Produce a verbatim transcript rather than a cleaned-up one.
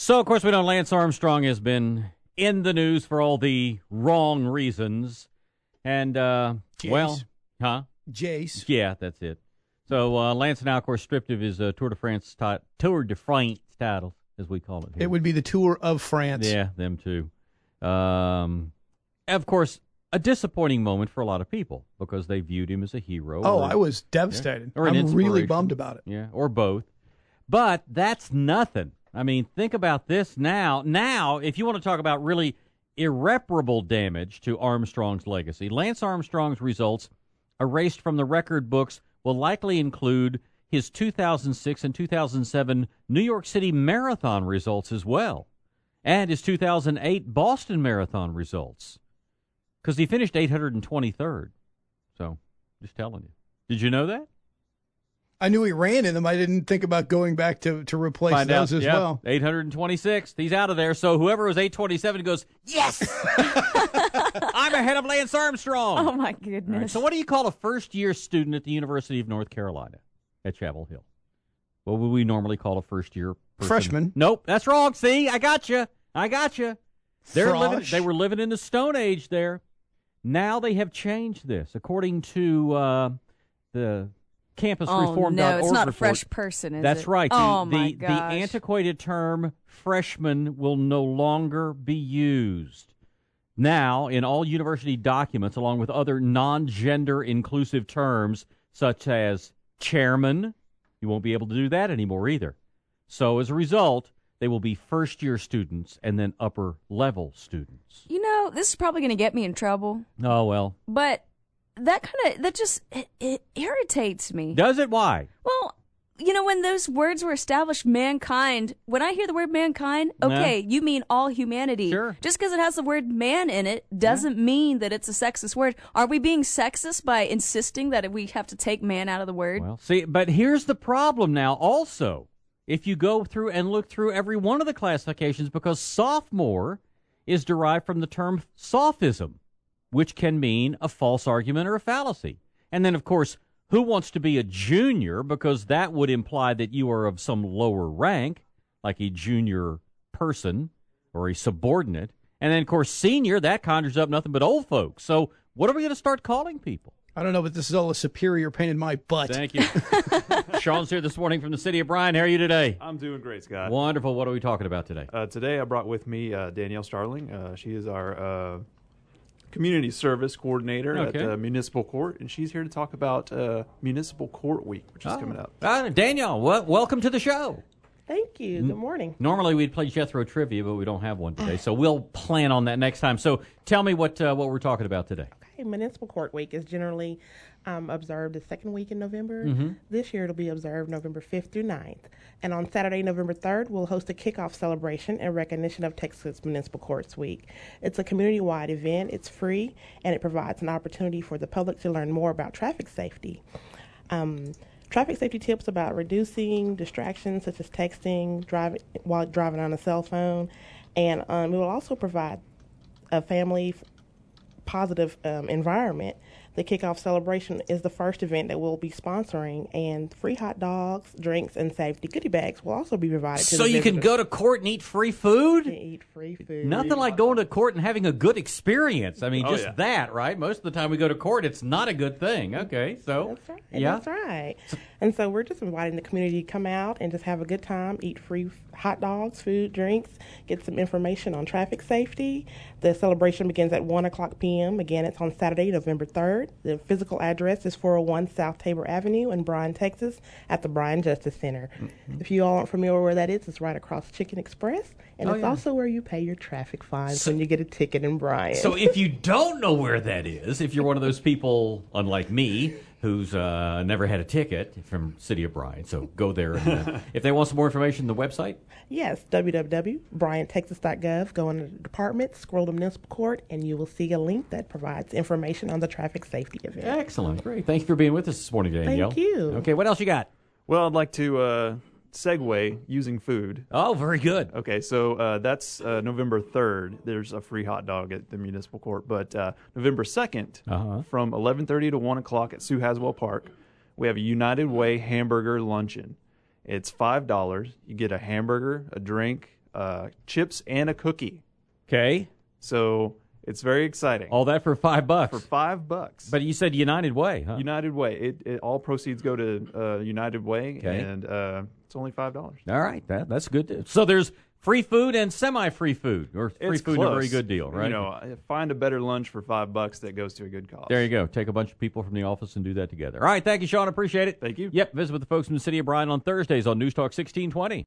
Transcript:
So, of course, we know Lance Armstrong has been in the news for all the wrong reasons. And, uh, Jace. well, huh? Jace. Yeah, that's it. So, uh, Lance now, of course, stripped of his uh, Tour de France ti- Tour de France title, as we call it here. It would be the Tour of France. Yeah, them too. Um, of course, a disappointing moment for a lot of people because they viewed him as a hero. Oh, or, I was devastated. yeah, or an I'm really inspiration. bummed about it. Yeah, or both. But that's nothing. I mean, think about this now. Now, if you want to talk about really irreparable damage to Armstrong's legacy, Lance Armstrong's results erased from the record books will likely include his two thousand six and two thousand seven New York City Marathon results as well, and his two thousand eight Boston Marathon results, because he finished eight hundred twenty-third. So, just telling you. Did you know that? I knew he ran in them. I didn't think about going back to, to replace Find those out, as yeah, well. eight hundred twenty-six. He's out of there. So whoever was eight twenty-seven goes, yes! I'm ahead of Lance Armstrong. Oh, my goodness. All right, so what do you call a first-year student at the University of North Carolina at Chapel Hill? What would we normally call a first-year person? Freshman. Nope, that's wrong. See, I got you. I got you. They're Frosh. living, they were living in the Stone Age there. Now they have changed this. According to uh, the campus Oh, reform no, dot org it's not a report, fresh person, is That's it? right. The, Oh, my the, the gosh. antiquated term freshman will no longer be used. Now, in all university documents, along with other non-gender inclusive terms, such as chairman, you won't be able to do that anymore either. So, as a result, they will be first-year students and then upper-level students. You know, this is probably going to get me in trouble, Oh, well. but that kind of, that just, it, it irritates me. Does it? Why? Well, you know, when those words were established, mankind, when I hear the word mankind, okay, you mean all humanity. Sure. Just because it has the word man in it doesn't mean that it's a sexist word. Are we being sexist by insisting that we have to take man out of the word? Well, see, but here's the problem now also. If you go through and look through every one of the classifications, because sophomore is derived from the term sophism, which can mean a false argument or a fallacy. And then, of course, who wants to be a junior, because that would imply that you are of some lower rank, like a junior person or a subordinate. And then, of course, senior, that conjures up nothing but old folks. So what are we going to start calling people? I don't know, but this is all a superior pain in my butt. Thank you. Sean's here this morning from the city of Bryan. How are you today? I'm doing great, Scott. Wonderful. What are we talking about today? Uh, today I brought with me uh, Danielle Starling. Uh, she is our uh, community service coordinator Okay. at uh, Municipal Court, and she's here to talk about uh, Municipal Court Week, which is Oh. coming up. Uh, Danielle, well, welcome to the show. Thank you. Good morning. Normally we'd play Jethro Trivia, but we don't have one today, so we'll plan on that next time. So tell me what uh, what we're talking about today. Okay, Municipal Court Week is generally um, observed the second week in November. Mm-hmm. This year it'll be observed November fifth through ninth. And on Saturday, November third, we'll host a kickoff celebration in recognition of Texas Municipal Courts Week. It's a community-wide event. It's free, and it provides an opportunity for the public to learn more about traffic safety. Um, Traffic safety tips about reducing distractions such as texting, driving while driving on a cell phone, and um, it will also provide a family f- positive um, environment. The kickoff celebration is the first event that we'll be sponsoring, and free hot dogs, drinks, and safety goodie bags will also be provided. to So the you can visitors. go to court and eat free food? You can eat free food. Nothing like going to court and having a good experience. I mean, Oh, just yeah. that, right? Most of the time we go to court, it's not a good thing. Okay, so That's right. yeah, That's right. And so we're just inviting the community to come out and just have a good time, eat free hot dogs, food, drinks, get some information on traffic safety. The celebration begins at one o'clock p.m. Again, it's on Saturday, November third. The physical address is four oh one South Tabor Avenue in Bryan, Texas, at the Bryan Justice Center. Mm-hmm. If you all aren't familiar where that is, it's right across Chicken Express, and Oh, it's yeah. also where you pay your traffic fines So- when you get a ticket in Bryan. So if you don't know where that is, if you're one of those people, unlike me, who's uh, never had a ticket from City of Bryan, so go there. And, uh, if they want some more information, the website? Yes, w w w dot bryan texas dot gov. Go into the department, scroll to Municipal Court, and you will see a link that provides information on the traffic safety event. Excellent. Great. Thank you for being with us this morning, Danielle. Thank you. Okay, what else you got? Well, I'd like to uh, segue using food. Oh, very good. Okay, so uh, that's uh, November third. There's a free hot dog at the Municipal Court. But uh, November second, Uh-huh. from eleven thirty to one o'clock at Sue Haswell Park, we have a United Way hamburger luncheon. It's five dollars. You get a hamburger, a drink, uh, chips and a cookie. Okay. So it's very exciting. All that for five bucks. For five bucks. But you said United Way, huh? United Way. It, it all proceeds go to uh, United Way, Okay. and uh, it's only five dollars. All right, that that's good. So there's free food and semi-free food, or free It's food close. and a very good deal, right? You know, find a better lunch for five bucks that goes to a good cause. There you go. Take a bunch of people from the office and do that together. All right, thank you, Sean. Appreciate it. Thank you. Yep, visit with the folks from the city of Bryan on Thursdays on News Talk sixteen twenty.